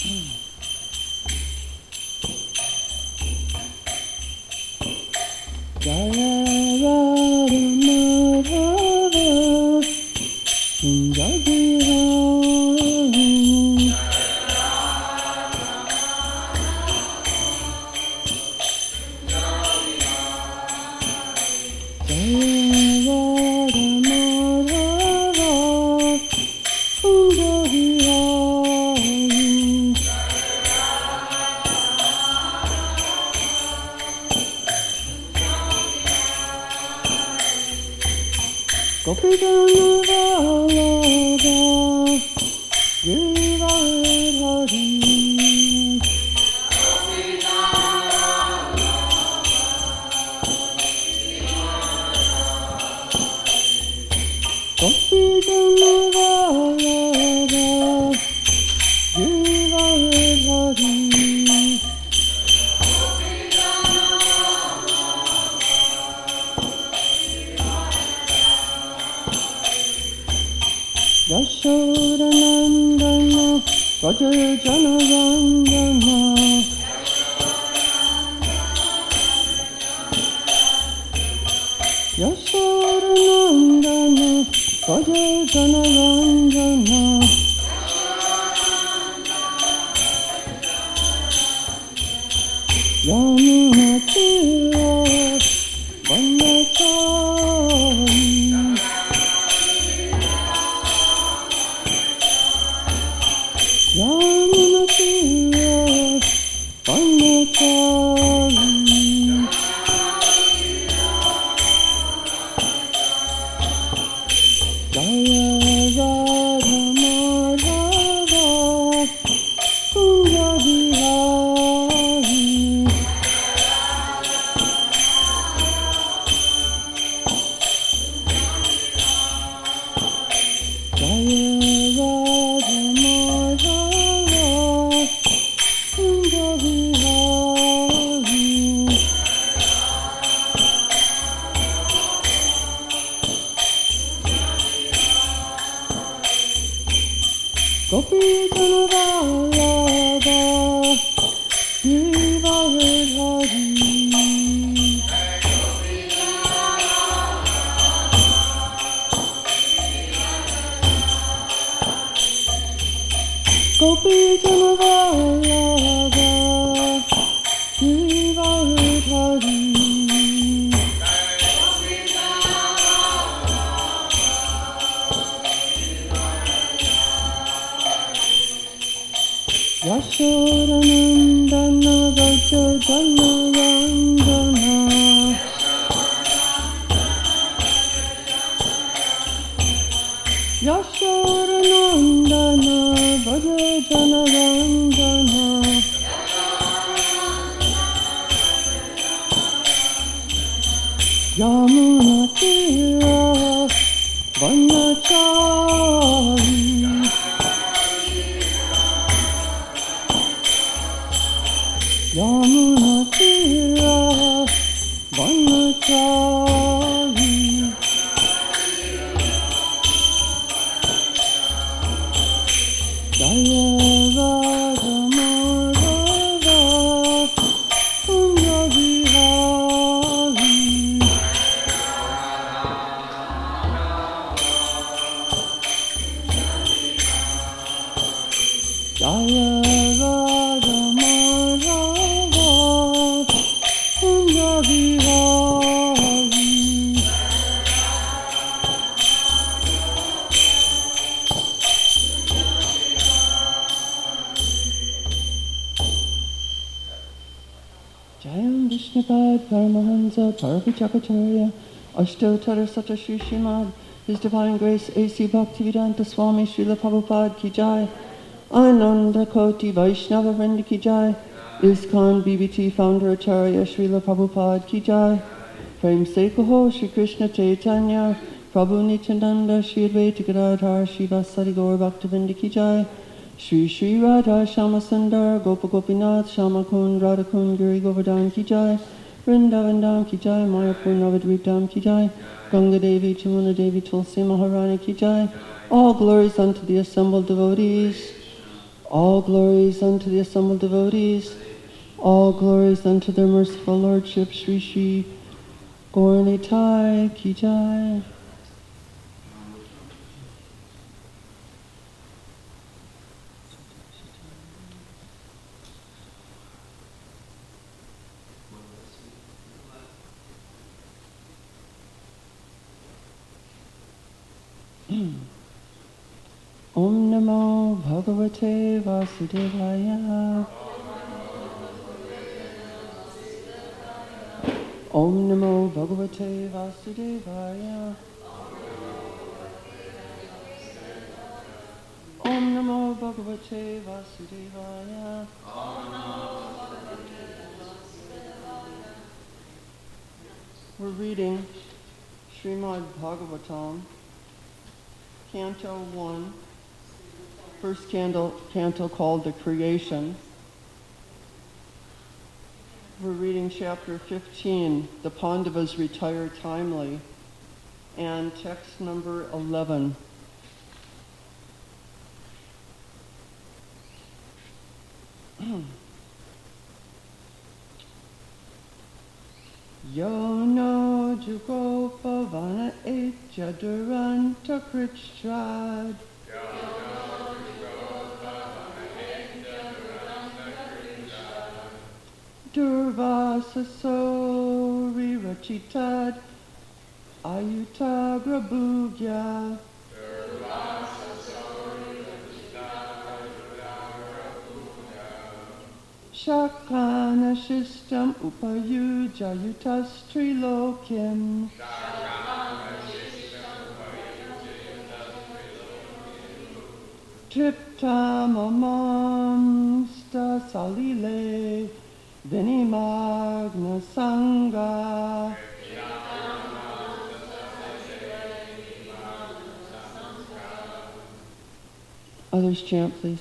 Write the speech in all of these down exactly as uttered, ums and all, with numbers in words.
Parvachakacharya, Ashtottara Sata Shri Srimad, His Divine Grace A C Bhaktivedanta Swami Srila Prabhupada Ki Jai, Ananda Koti Vaishnava Vrinda Ki Jai, ISKCON B B T Founder Acharya Srila Prabhupada Ki Jai, Prem Se Kaho Shri Krishna Chaitanya, Prabhu Nityananda Shri Advaita Gadadhar Srivasadi Gaur Bhaktivedanta Ki Jai, Shri Shri Radha Shama Sundar Gopa Gopinath Shama Kund Radha Kund Giri Govardhan Ki Jai, Vrindavan Dham Ki Jai, Mayapur Navadvip Dham Ki Jai, Ganga Devi, Chamuna Devi, Tulsi Maharani Ki Jai. All glories unto the assembled devotees. All glories unto the assembled devotees. All glories unto their merciful lordship, Shri Shri Gaura Nitai Ki Jai. Om Namo Bhagavate Vasudevaya. Om Namo Bhagavate Vasudevaya. Om Namo Bhagavate Vasudevaya. We're reading Srimad Bhagavatam, Canto one, first canto, canto called The Creation. We're reading chapter fifteen, The Pandavas Retire Timely, and text number eleven. Yo no Jugopavana Etya Duranta Krichtrad. Durvasa Sori Rachitad Ayuta Grabhugya. Shakana Shishtam Upayuja Yutas Trilokim. Triptam Amamsta Salile Vinimagna Sangha. Others chant, please.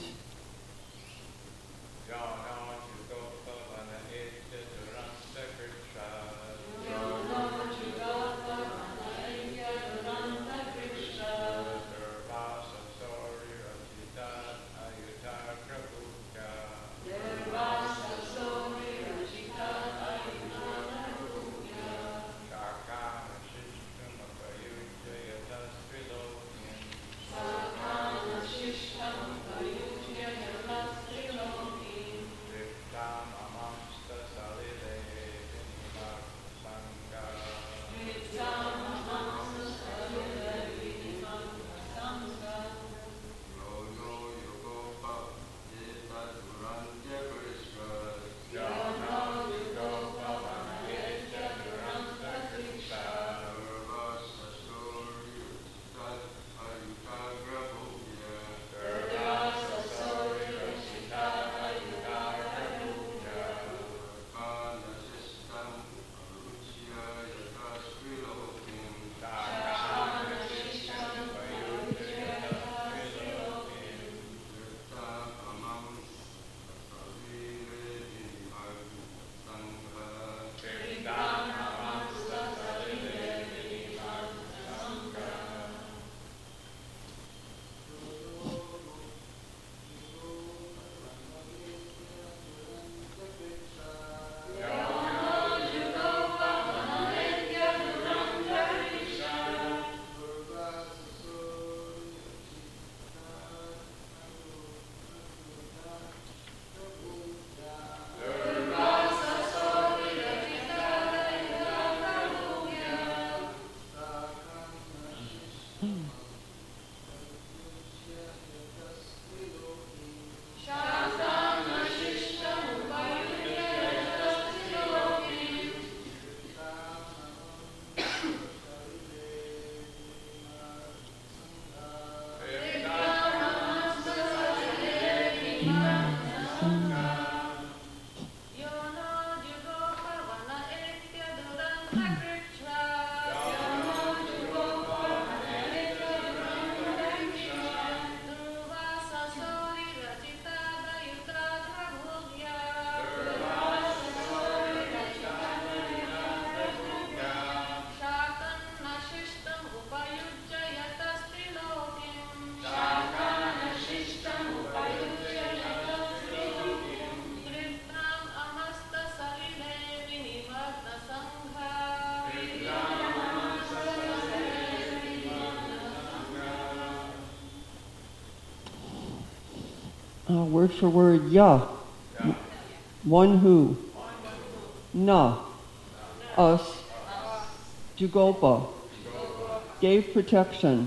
Uh, word for word, ya. Yeah. One who. Na. Us. Jugopa. Gave protection.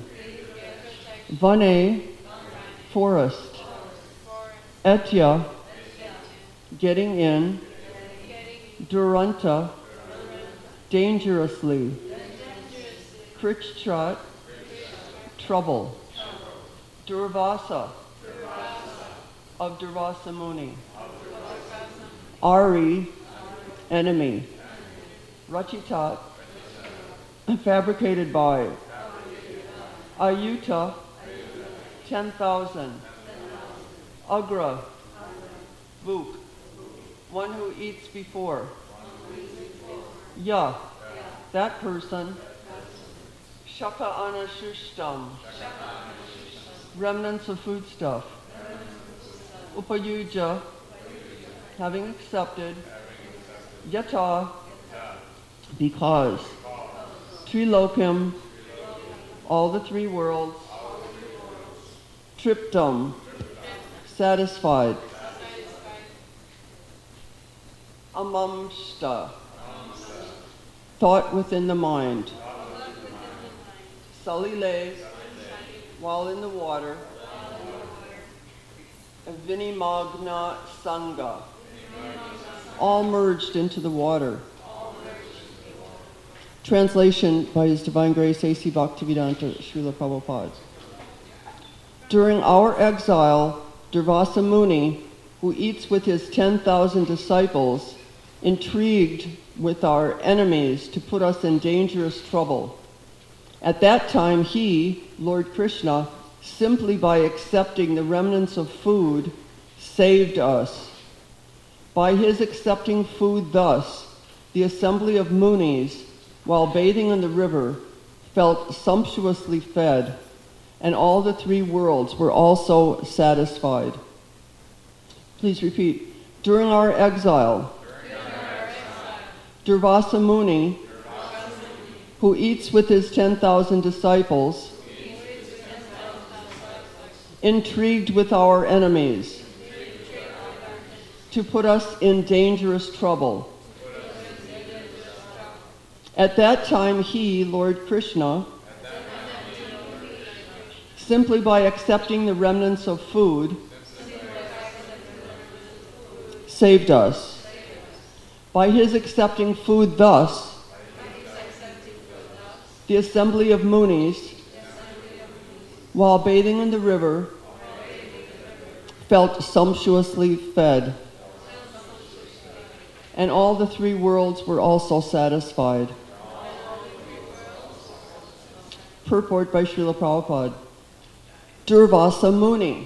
Vane. Forest. Etya. Getting in. Duranta. Dangerously. Krichchat. Trouble. Durvasa. Of Durvasa Muni. Ari. Enemy. Rachitat. Fabricated by. Ayuta. Ten thousand. Agra. Vuk. One who eats before. Ya. That person. Shaka anashushtam. Remnants of foodstuff. Upayuja. Having accepted. Yata. Because. Trilokim. All the three worlds. Triptum. Satisfied. Amamshta. Thought within the mind. Salile. While in the water. Vinimagna Sangha. All merged into the water. Translation by His Divine Grace A C Bhaktivedanta Srila Prabhupada. During our exile, Durvasa Muni, who eats with his ten thousand disciples, intrigued with our enemies to put us in dangerous trouble. At that time, he, Lord Krishna, simply by accepting the remnants of food, saved us. By his accepting food thus, the assembly of Munis, while bathing in the river, felt sumptuously fed, and all the three worlds were also satisfied. Please repeat. During our exile, Durvasa Muni, who eats with his ten thousand disciples, intrigued with our enemies to put us in dangerous trouble. At that time, he, Lord Krishna, simply by accepting the remnants of food, saved us. By his accepting food thus, the assembly of Munis, while bathing in the river, felt sumptuously fed, and all the three worlds were also satisfied. Purport by Srila Prabhupada. Durvasa Muni,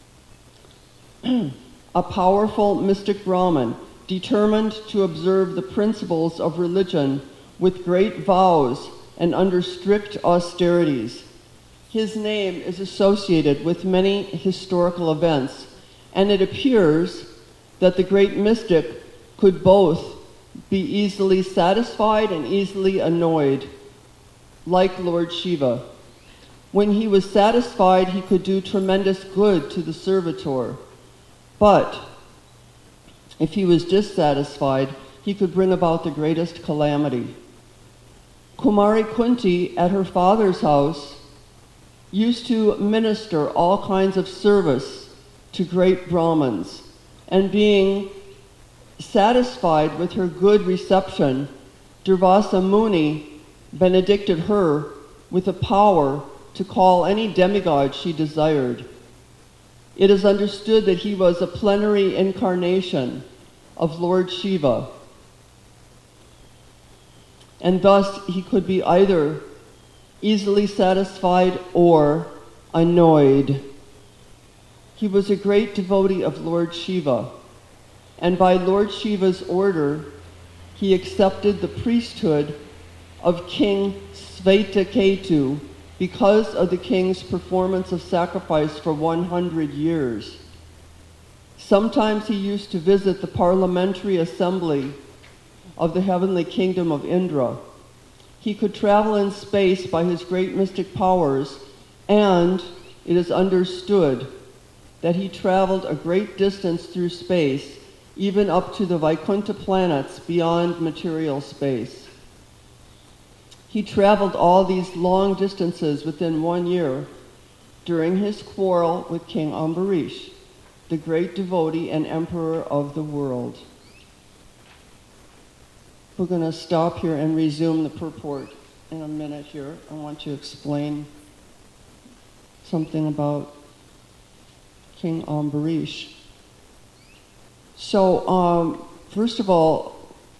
a powerful mystic Brahmin, determined to observe the principles of religion with great vows and under strict austerities. His name is associated with many historical events, and it appears that the great mystic could both be easily satisfied and easily annoyed, like Lord Shiva. When he was satisfied, he could do tremendous good to the servitor. But if he was dissatisfied, he could bring about the greatest calamity. Kumari Kunti, at her father's house, used to minister all kinds of service to great Brahmins, and being satisfied with her good reception, Durvasa Muni benedicted her with the power to call any demigod she desired. It is understood that he was a plenary incarnation of Lord Shiva, and thus he could be either easily satisfied or annoyed. He was a great devotee of Lord Shiva, and by Lord Shiva's order, he accepted the priesthood of King Svetaketu because of the king's performance of sacrifice for one hundred years. Sometimes he used to visit the parliamentary assembly of the heavenly kingdom of Indra. He could travel in space by his great mystic powers, and it is understood that he traveled a great distance through space, even up to the Vaikuntha planets beyond material space. He traveled all these long distances within one year during his quarrel with King Ambarish, the great devotee and emperor of the world. We're going to stop here and resume the purport in a minute here. I want to explain something about King Ambarish. So, um, first of all,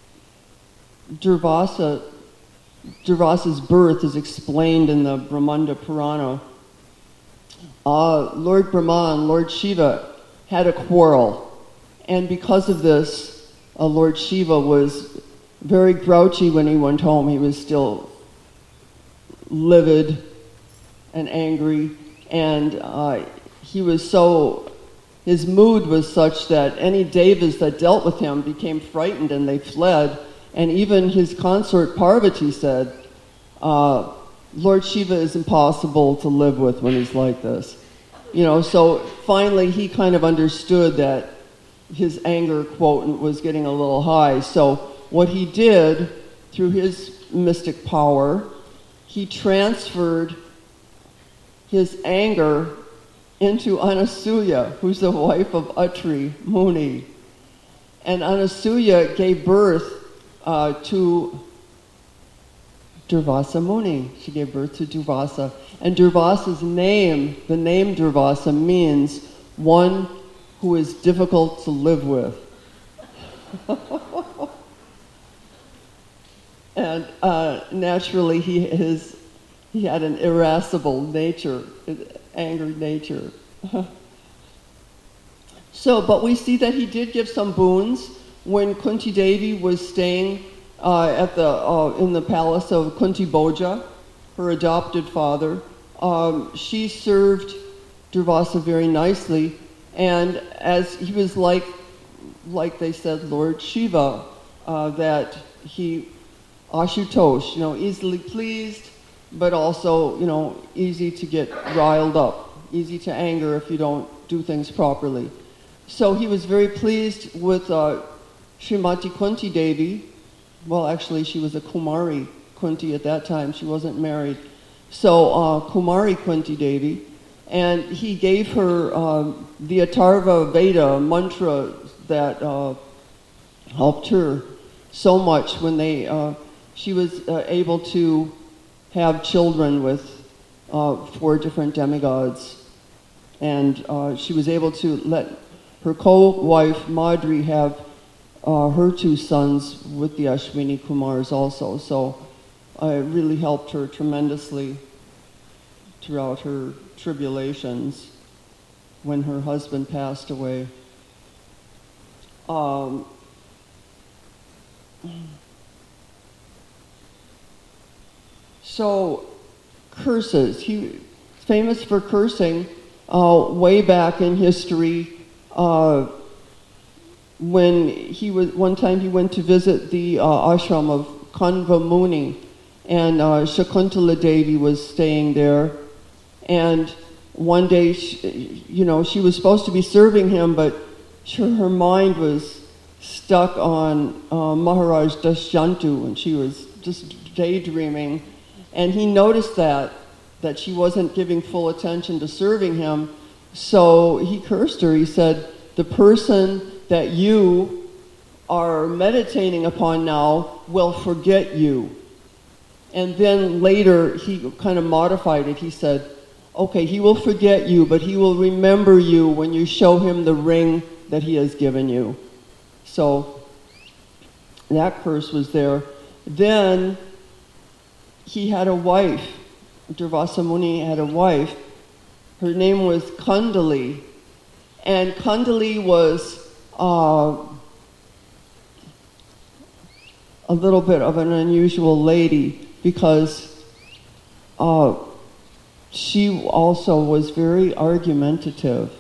Durvasa, Durvasa's birth is explained in the Brahmanda Purana. Uh, Lord Brahma and Lord Shiva had a quarrel, and because of this, uh, Lord Shiva was very grouchy when he went home. He was still livid and angry, and uh, he was so, his mood was such that any devas that dealt with him became frightened and they fled. And even his consort Parvati said, uh, Lord Shiva is impossible to live with when he's like this. You know, so finally he kind of understood that his anger quotient was getting a little high. So what he did, through his mystic power, he transferred his anger into Anasuya, who's the wife of Atri Muni. And Anasuya gave birth uh, to Durvasa Muni. She gave birth to Durvasa. And Durvasa's name, the name Durvasa, means one who is difficult to live with. And uh, naturally, he, his, he had an irascible nature, angry nature. So, but we see that he did give some boons when Kunti Devi was staying uh, at the uh, in the palace of Kunti Bhoja, her adopted father. Um, she served Durvasa very nicely, and as he was like, like they said, Lord Shiva, uh, that he Ashutosh, you know, easily pleased, but also, you know, easy to get riled up, easy to anger if you don't do things properly. So he was very pleased with uh, Srimati Kunti Devi. Well, actually, she was a Kumari Kunti at that time. She wasn't married. So uh, Kumari Kunti Devi, and he gave her uh, the Atharva Veda mantra that uh, helped her so much when they. Uh, she was uh, able to have children with uh, four different demigods, and uh, she was able to let her co-wife Madri have uh, her two sons with the Ashwini Kumars also. So uh, it really helped her tremendously throughout her tribulations when her husband passed away. Um, so curses. He famous for cursing uh, way back in history. Uh, when he was one time he went to visit the uh, ashram of Kanva Muni, and uh, Shakuntala Devi was staying there. And one day, she, you know, she was supposed to be serving him, but she, her mind was stuck on uh, Maharaj Dashyantu, and she was just daydreaming. And he noticed that, that she wasn't giving full attention to serving him, so he cursed her. He said, the person that you are meditating upon now will forget you. And then later, he kind of modified it. He said, okay, he will forget you, but he will remember you when you show him the ring that he has given you. So that curse was there. Then he had a wife. Durvasa Muni had a wife. Her name was Kundali. And Kundali was uh, a little bit of an unusual lady because uh, she also was very argumentative.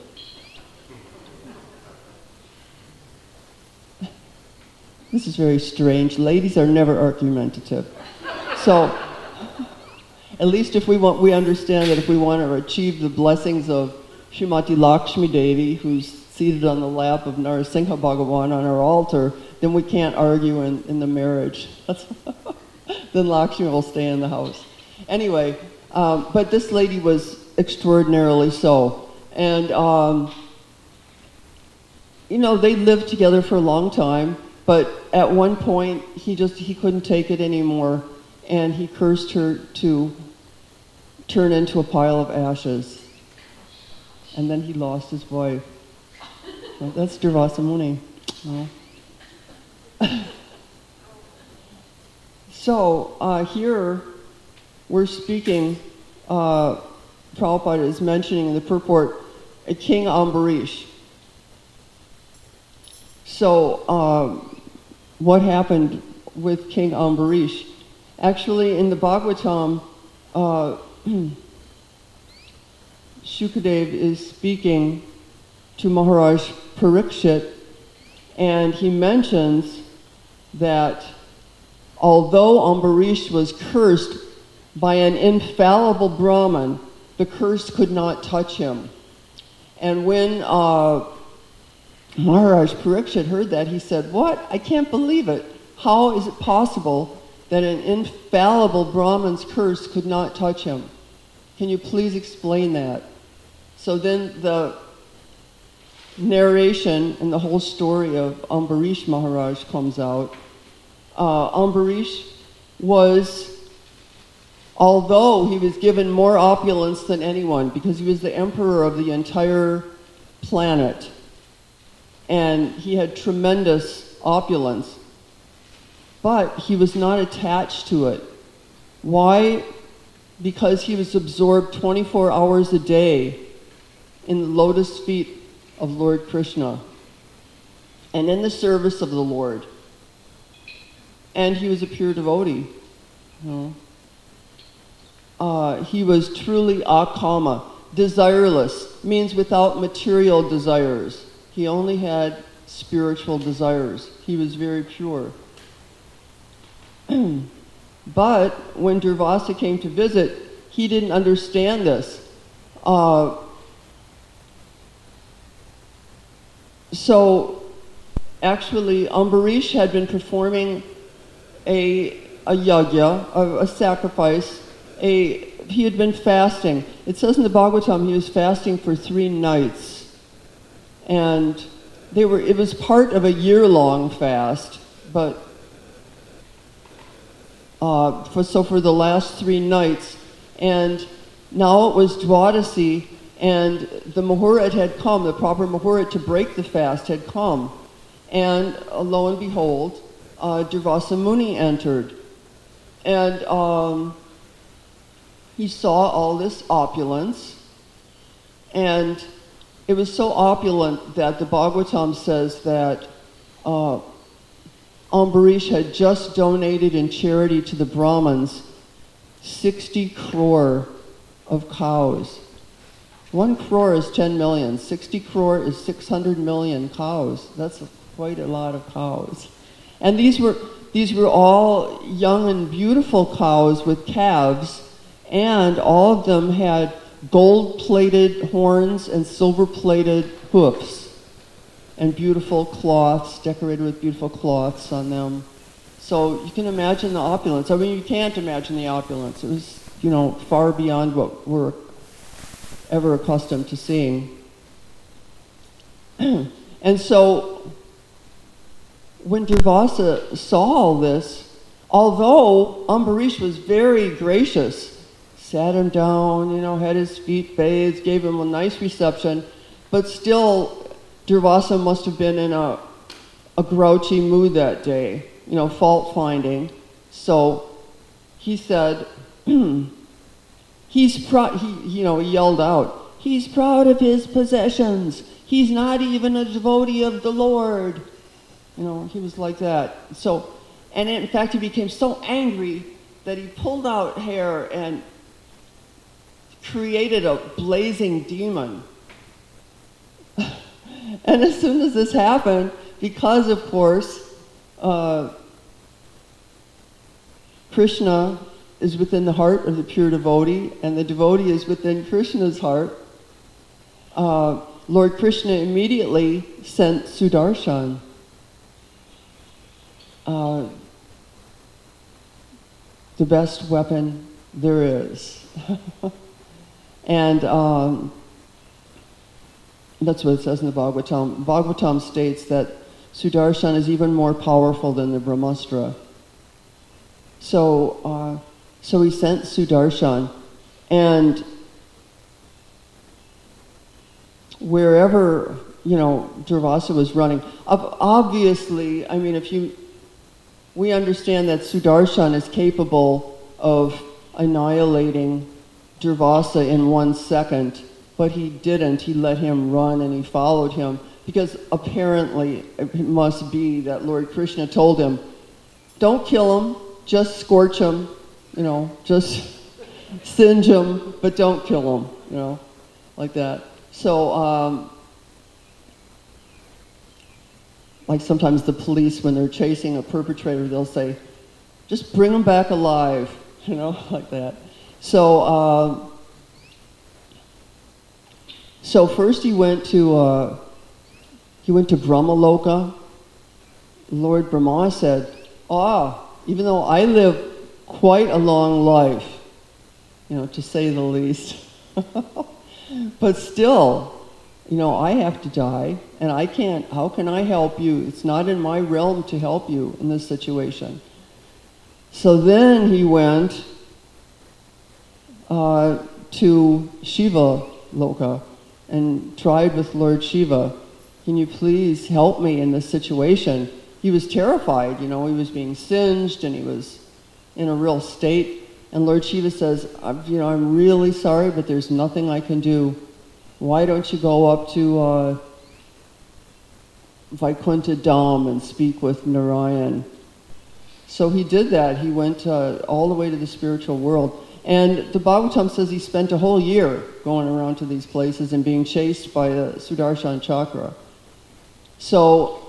This is very strange. Ladies are never argumentative. So, at least if we want, we understand that if we want to achieve the blessings of Srimati Lakshmi Devi, who's seated on the lap of Narasimha Bhagavan on our altar, then we can't argue in, in the marriage. That's then Lakshmi will stay in the house. Anyway, um, but this lady was extraordinarily so. And, um, you know, they lived together for a long time, but at one point, he just, he couldn't take it anymore, and he cursed her to turn into a pile of ashes. And then he lost his wife. Well, that's Durvasa Muni. Well. So uh, here we're speaking, uh, Prabhupada is mentioning in the purport, a King Ambarish. So um, what happened with King Ambarish? Actually, in the Bhagavatam, uh, Shukadev is speaking to Maharaj Parikshit, and he mentions that although Ambarish was cursed by an infallible Brahman, the curse could not touch him. And when uh, Maharaj Parikshit heard that, he said, "What? I can't believe it. How is it possible that an infallible Brahman's curse could not touch him? Can you please explain that?" So then the narration and the whole story of Ambarish Maharaj comes out. Uh, Ambarish was, although he was given more opulence than anyone, because he was the emperor of the entire planet, and he had tremendous opulence, but he was not attached to it. Why? Because he was absorbed twenty-four hours a day in the lotus feet of Lord Krishna and in the service of the Lord. And he was a pure devotee. You know? uh, he was truly akama, desireless, means without material desires. He only had spiritual desires. He was very pure. But when Durvasa came to visit, he didn't understand this. Uh, so actually, Ambarish had been performing a, a yajna, a, a sacrifice. A, he had been fasting. It says in the Bhagavatam he was fasting for three nights. And they were, it was part of a year-long fast, but uh, for, so for the last three nights. And now it was Dwadasi, and the Muhurat had come, the proper Muhurat to break the fast had come. And uh, lo and behold, uh, Durvasa Muni entered. And um, he saw all this opulence, and it was so opulent that the Bhagavatam says that uh, Ambarish had just donated in charity to the Brahmins sixty crore of cows. One crore is ten million. sixty crore is six hundred million cows. That's quite a lot of cows. And these were, these were all young and beautiful cows with calves, and all of them had gold-plated horns and silver-plated hoofs, and beautiful cloths, decorated with beautiful cloths on them. So you can imagine the opulence. I mean, you can't imagine the opulence. It was, you know, far beyond what we're ever accustomed to seeing. And so when Durvasa saw all this, although Ambarish was very gracious, sat him down, you know, had his feet bathed, gave him a nice reception, but still Durvasa must have been in a, a grouchy mood that day, you know, fault finding. So he said, he's proud, he, you know, he yelled out, he's proud of his possessions. He's not even a devotee of the Lord. You know, he was like that. So, and in fact, he became so angry that he pulled out hair and created a blazing demon. And as soon as this happened, because of course, uh, Krishna is within the heart of the pure devotee, and the devotee is within Krishna's heart. uh, Lord Krishna immediately sent Sudarshan. Uh, the best weapon there is. And um, that's what it says in the Bhagavatam. Bhagavatam states that Sudarshan is even more powerful than the Brahmastra. So, uh, so he sent Sudarshan, and wherever, you know, Durvasa was running, obviously, I mean, if you, we understand that Sudarshan is capable of annihilating Durvasa in one second, but he didn't. He let him run and he followed him, because apparently it must be that Lord Krishna told him, don't kill him, just scorch him, you know, just singe him, but don't kill him, you know, like that. So, um, like sometimes the police, when they're chasing a perpetrator, they'll say, just bring him back alive, you know, like that. So, uh, so first he went to, uh, he went to Brahmaloka. Lord Brahma said, ah, even though I live quite a long life, you know, to say the least, but still, you know, I have to die, and I can't, how can I help you? It's not in my realm to help you in this situation. So then he went uh, to Shiva Loka and tried with Lord Shiva, can you please help me in this situation? He was terrified, you know, he was being singed and he was in a real state. And Lord Shiva says, you know, I'm really sorry, but there's nothing I can do. Why don't you go up to uh, Vaikuntha Dham and speak with Narayan? So he did that. He went uh, all the way to the spiritual world. And the Bhagavatam says he spent a whole year going around to these places and being chased by the Sudarshan Chakra. So,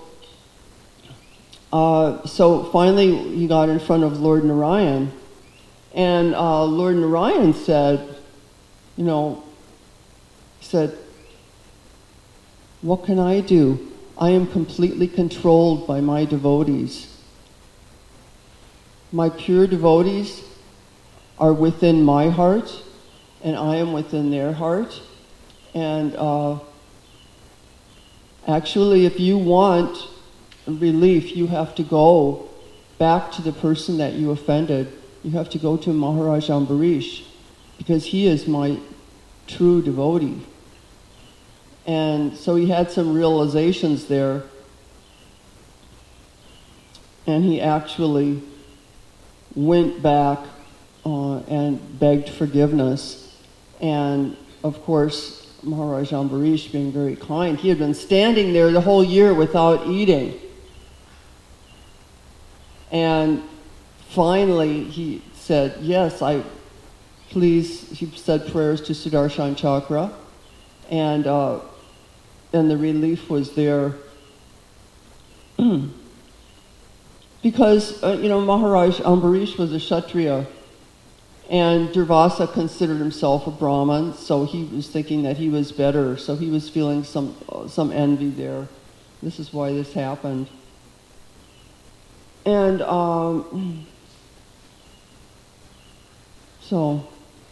uh, so finally he got in front of Lord Narayan, and uh, Lord Narayan said, you know, he said, what can I do? I am completely controlled by my devotees. My pure devotees are within my heart, and I am within their heart. And uh, actually, if you want relief, you have to go back to the person that you offended. You have to go to Maharaj Ambarish, because he is my true devotee. And so he had some realizations there, and he actually went back uh, and begged forgiveness. And of course, Maharaj Ambarish, being very kind, he had been standing there the whole year without eating. And finally he said, yes, I, please, he said prayers to Sudarshan Chakra, and uh, and the relief was there. Because, uh, you know, Maharaj Ambarish was a Kshatriya, and Durvasa considered himself a Brahmin, so he was thinking that he was better, so he was feeling some, uh, some envy there. This is why this happened. And um, so,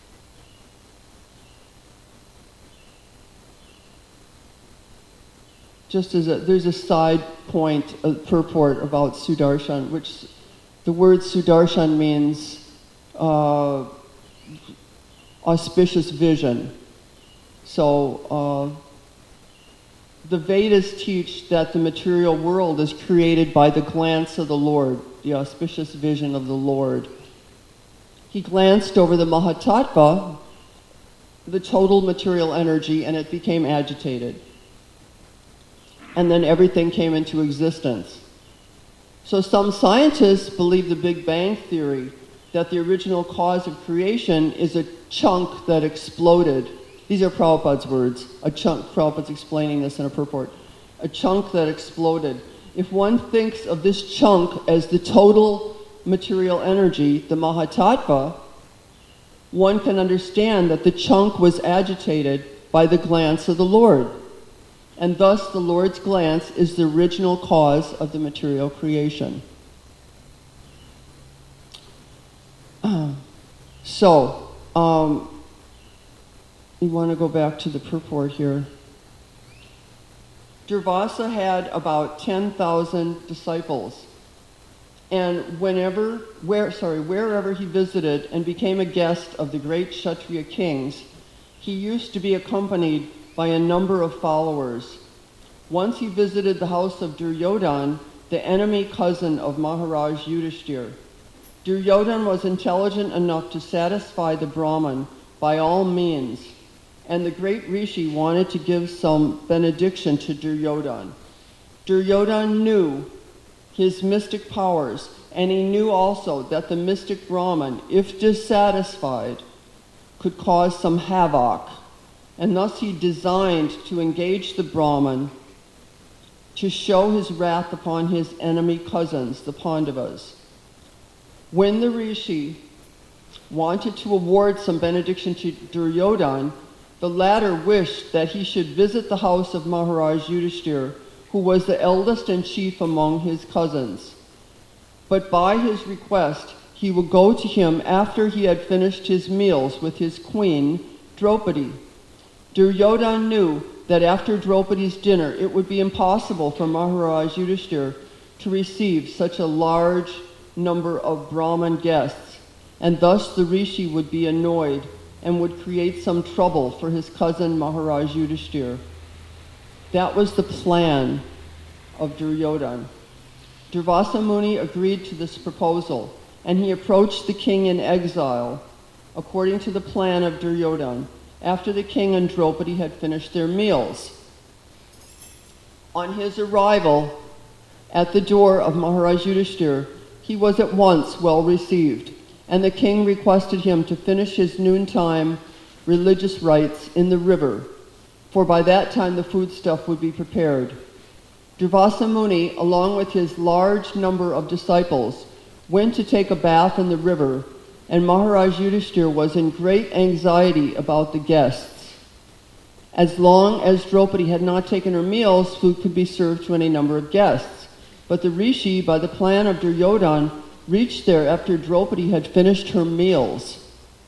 just as a, there's a side point, a purport about Sudarshan, which the word Sudarshan means uh, auspicious vision. So uh, the Vedas teach that the material world is created by the glance of the Lord, the auspicious vision of the Lord. He glanced over the Mahatattva, the total material energy, and it became agitated. And then everything came into existence. So some scientists believe the Big Bang Theory, that the original cause of creation is a chunk that exploded. These are Prabhupada's words. A chunk, Prabhupada's explaining this in a purport. A chunk that exploded. If one thinks of this chunk as the total material energy, the Mahatattva, one can understand that the chunk was agitated by the glance of the Lord. And thus the Lord's glance is the original cause of the material creation. So, um, we want to go back to the purport here. Durvasa had about ten thousand disciples. And whenever, where, sorry, wherever he visited and became a guest of the great Kshatriya kings, he used to be accompanied by a number of followers. Once he visited the house of Duryodhan, the enemy cousin of Maharaj Yudhishthir. Duryodhan was intelligent enough to satisfy the Brahman by all means, and the great Rishi wanted to give some benediction to Duryodhan. Duryodhan knew his mystic powers, and he knew also that the mystic Brahman, if dissatisfied, could cause some havoc, and thus he designed to engage the Brahman to show his wrath upon his enemy cousins, the Pandavas. When the Rishi wanted to award some benediction to Duryodhan, the latter wished that he should visit the house of Maharaj Yudhishthir, who was the eldest and chief among his cousins. But by his request, he would go to him after he had finished his meals with his queen, Draupadi. Duryodhan knew that after Draupadi's dinner, it would be impossible for Maharaj Yudhishthir to receive such a large number of Brahman guests, and thus the Rishi would be annoyed and would create some trouble for his cousin Maharaj Yudhishthir. That was the plan of Duryodhan. Durvasa Muni agreed to this proposal, and he approached the king in exile, according to the plan of Duryodhan, after the king and Draupadi had finished their meals. On his arrival at the door of Maharaj Yudhishthir, he was at once well received, and the king requested him to finish his noontime religious rites in the river, for by that time the foodstuff would be prepared. Durvasa Muni, along with his large number of disciples, went to take a bath in the river, and Maharaj Yudhishthir was in great anxiety about the guests. As long as Draupadi had not taken her meals, food could be served to any number of guests. But the Rishi, by the plan of Duryodhan, reached there after Draupadi had finished her meals.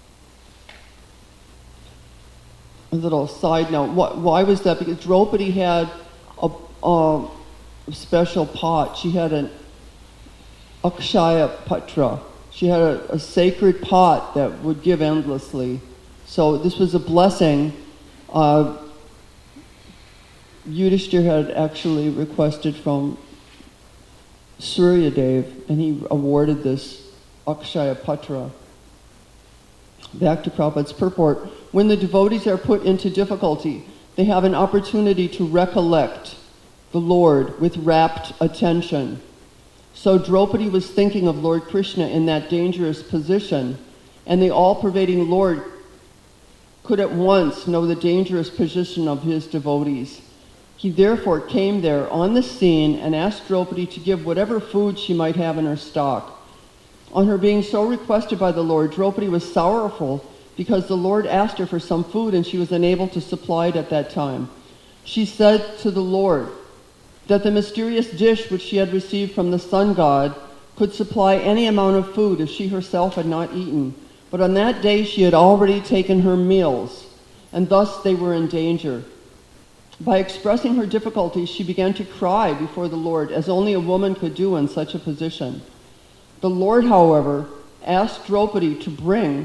A little side note, what, why was that? Because Draupadi had a, a special pot. She had an Akshaya Patra. She had a, a sacred pot that would give endlessly. So this was a blessing. Uh, Yudhishthir had actually requested from Suryadev, and he awarded this Akshaya Patra. Back to Prabhupada's purport. When the devotees are put into difficulty, they have an opportunity to recollect the Lord with rapt attention. So Draupadi was thinking of Lord Krishna in that dangerous position, and the all-pervading Lord could at once know the dangerous position of his devotees. He therefore came there on the scene and asked Draupadi to give whatever food she might have in her stock. On her being so requested by the Lord, Draupadi was sorrowful because the Lord asked her for some food and she was unable to supply it at that time. She said to the Lord that the mysterious dish which she had received from the sun god could supply any amount of food if she herself had not eaten. But on that day she had already taken her meals, and thus they were in danger. By expressing her difficulties, she began to cry before the Lord, as only a woman could do in such a position. The Lord, however, asked Draupadi to bring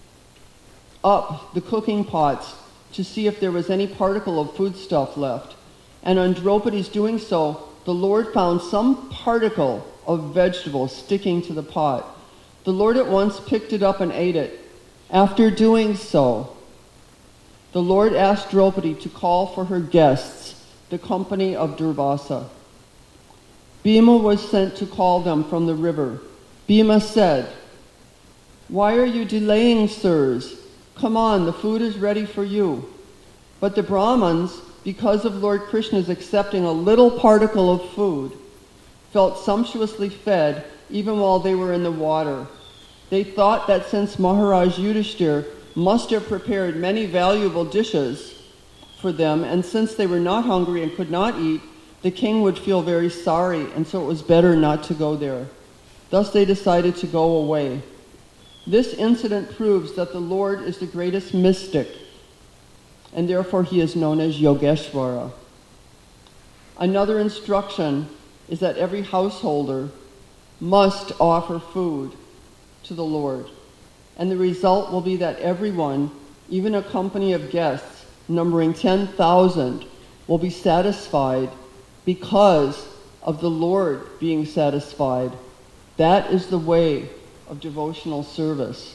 up the cooking pots to see if there was any particle of foodstuff left. And on Draupadi's doing so, the Lord found some particle of vegetable sticking to the pot. The Lord at once picked it up and ate it. After doing so, the Lord asked Draupadi to call for her guests, the company of Durvasa. Bhima was sent to call them from the river. Bhima said, "Why are you delaying, sirs? Come on, the food is ready for you." But the Brahmins, because of Lord Krishna's accepting a little particle of food, felt sumptuously fed even while they were in the water. They thought that since Maharaj Yudhishthir must have prepared many valuable dishes, for them, and since they were not hungry and could not eat, the king would feel very sorry, and so it was better not to go there. Thus they decided to go away. This incident proves that the Lord is the greatest mystic, and therefore he is known as Yogeshvara. Another instruction is that every householder must offer food to the Lord, and the result will be that everyone, even a company of guests numbering ten thousand, will be satisfied because of the Lord being satisfied. That is the way of devotional service.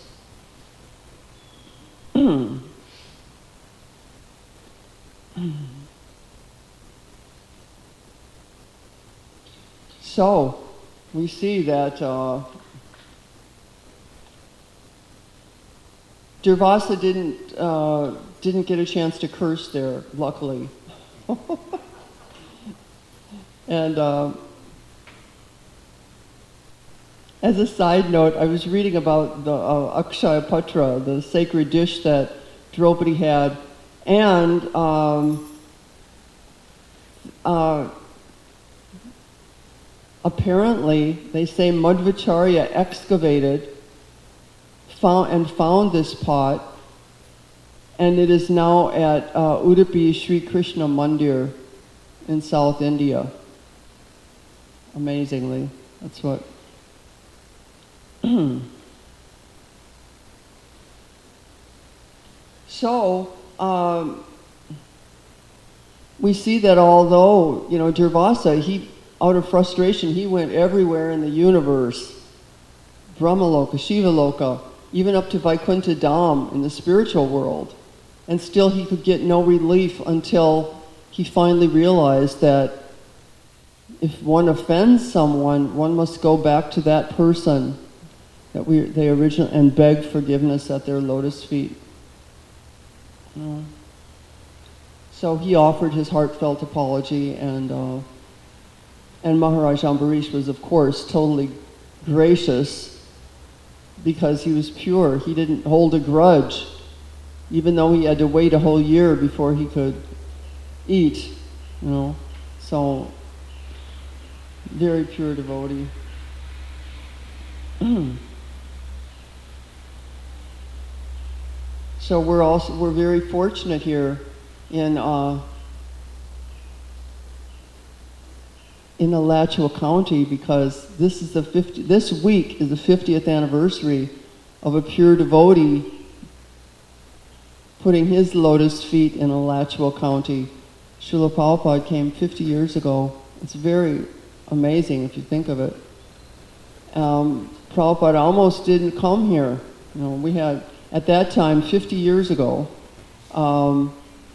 So, we see that uh, Durvasa didn't uh, didn't get a chance to curse there, luckily. And uh, as a side note, I was reading about the uh, Akshaya Patra, the sacred dish that Draupadi had, and um, uh, apparently they say Madhvacharya excavated found, and found this pot, and it is now at uh, Udupi Sri Krishna Mandir in South India. Amazingly, that's what. So, um, we see that although, you know, Durvasa, he, out of frustration, he went everywhere in the universe, Brahmaloka, Shivaloka, even up to Vaikuntha Dham in the spiritual world, and still he could get no relief until he finally realized that if one offends someone, one must go back to that person that we they originally and beg forgiveness at their lotus feet. Uh, so he offered his heartfelt apology, and uh, and Maharaj Ambarish was, of course, totally gracious because he was pure. He didn't hold a grudge, even though he had to wait a whole year before he could eat. You know, so very pure devotee. So we're also we're very fortunate here in uh, in Alachua County, because this is the fifty this week is the fiftieth anniversary of a pure devotee putting his lotus feet in Alachua County. Srila Prabhupada came fifty years ago. It's very amazing if you think of it. Um, Prabhupada almost didn't come here. You know, we had, at that time, fifty years ago, um,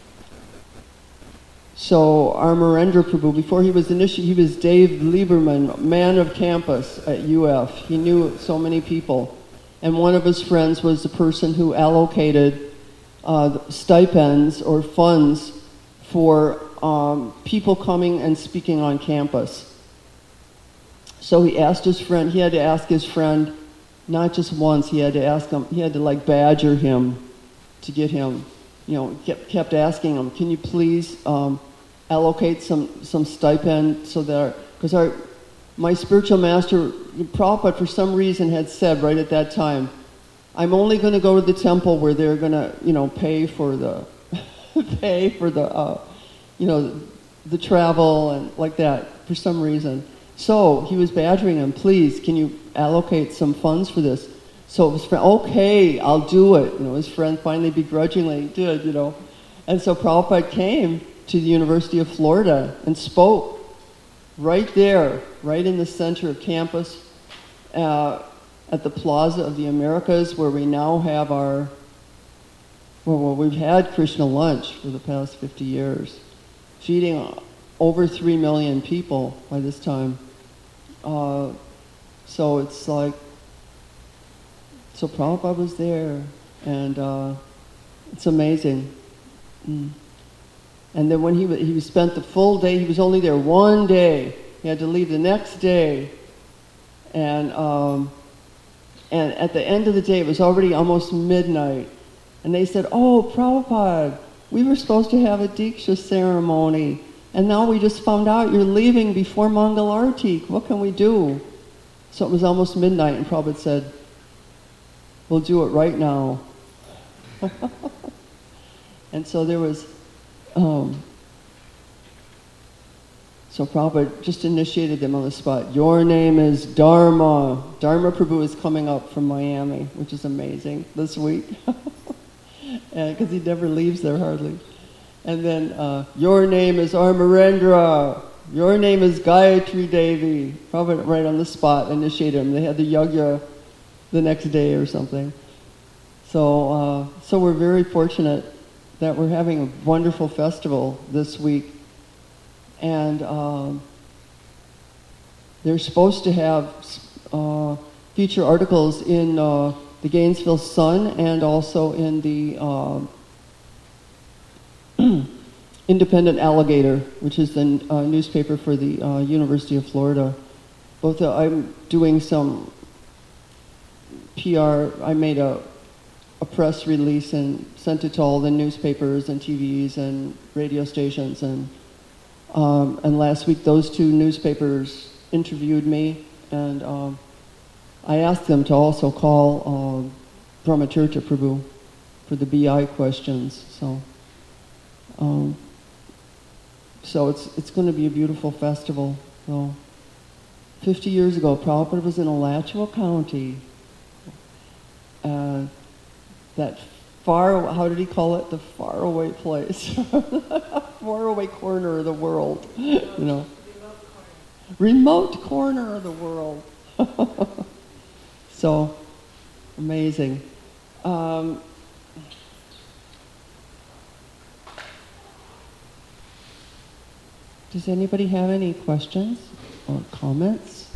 so our Amarendra Prabhu, before he was initiated, he was Dave Lieberman, man of campus at U F. He knew so many people. And one of his friends was the person who allocated uh, stipends or funds for um, people coming and speaking on campus. So he asked his friend, he had to ask his friend, not just once, he had to ask him, he had to like badger him to get him, you know, kept, kept asking him, can you please um, allocate some, some stipend so that, because our, my spiritual master, Prabhupada, for some reason had said right at that time, I'm only going to go to the temple where they're going to, you know, pay for the, pay for the, uh, you know, the travel and like that for some reason. So he was badgering him, please, can you allocate some funds for this? So his friend, okay, I'll do it. You know, his friend finally begrudgingly did, you know. And so Prabhupada came to the University of Florida and spoke right there, right in the center of campus, uh, at the Plaza of the Americas, where we now have our, well, we've had Krishna lunch for the past fifty years, feeding over three million people by this time. Uh, so it's like, so Prabhupada was there, and uh, it's amazing. Mm. And then when he he spent the full day, he was only there one day. He had to leave the next day, and um, and at the end of the day, it was already almost midnight, and they said, "Oh, Prabhupada, we were supposed to have a Diksha ceremony, and now we just found out you're leaving before Mangal Arati. What can we do? So it was almost midnight, and Prabhupada said, we'll do it right now. And so there was, um, so Prabhupada just initiated them on the spot. Your name is Dharma. Dharma Prabhu is coming up from Miami, which is amazing this week, because he never leaves there hardly. And then, uh, your name is Amarendra. Your name is Gayatri Devi. Prabhupada right on the spot initiated them. They had the yajna the next day or something. So, uh, so we're very fortunate that we're having a wonderful festival this week. And um, they're supposed to have uh, feature articles in uh, the Gainesville Sun and also in the uh, Independent Alligator, which is the uh, newspaper for the uh, University of Florida. Both uh, I'm doing some P R. I made a, a press release and sent it to all the newspapers and T Vs and radio stations. And um, and last week, those two newspapers interviewed me, and um, I asked them to also call uh, Brahmacharya Prabhu for the B I questions. So. Um, So it's it's going to be a beautiful festival. So, fifty years ago, Prabhupada was in Alachua County. Uh, that far, how did he call it? The faraway place, faraway corner of the world. You know, remote corner of the world. So amazing. Um, Does anybody have any questions or comments?